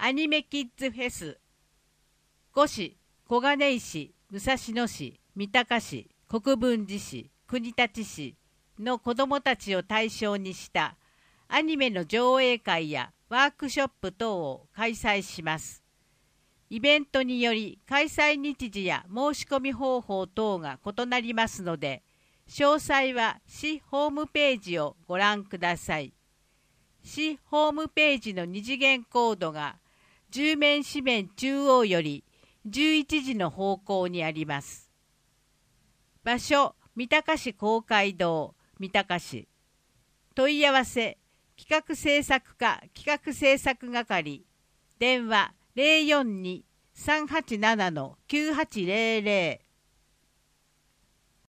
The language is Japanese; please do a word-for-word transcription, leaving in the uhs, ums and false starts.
アニメキッズフェス、五市、小金井市、武蔵野市、三鷹市、国分寺市、国立市の子どもたちを対象にしたアニメの上映会やワークショップ等を開催します。イベントにより開催日時や申し込み方法等が異なりますので、詳細は市ホームページをご覧ください。市ホームページの二次元コードが十面四面中央よりじゅういちじの方向にあります。場所、三鷹市公会堂、三鷹市。問い合わせ、企画制作課企画制作係。電話ゼロよんに さんはちなな きゅうはちゼロゼロ